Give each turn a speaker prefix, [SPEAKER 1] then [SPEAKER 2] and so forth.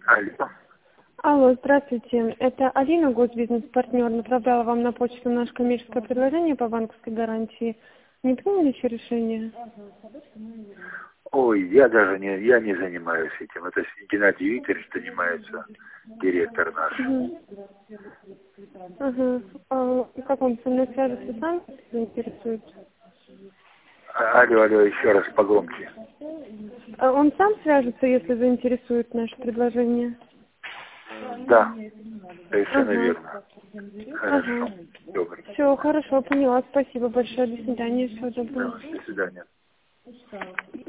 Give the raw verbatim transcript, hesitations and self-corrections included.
[SPEAKER 1] Алло.
[SPEAKER 2] Алло, здравствуйте. Это Алина, госбизнес-партнер. Направляла вам на почту наше коммерческое предложение по банковской гарантии. Не приняли еще решение?
[SPEAKER 1] Ой, я даже не, я не занимаюсь этим. Это Геннадий Викторович занимается, директор наш.
[SPEAKER 2] Угу. Ага. А как он со мной свяжется, сам заинтересует?
[SPEAKER 1] А, Алло, алло, еще раз погромче.
[SPEAKER 2] А он сам свяжется, если заинтересует наше предложение?
[SPEAKER 1] Да, совершенно
[SPEAKER 2] Ага.
[SPEAKER 1] верно. Хорошо.
[SPEAKER 2] Ага.
[SPEAKER 1] Добрый.
[SPEAKER 2] Все, хорошо, поняла. Спасибо большое. До свидания. Всего доброго.
[SPEAKER 1] Да, до свидания.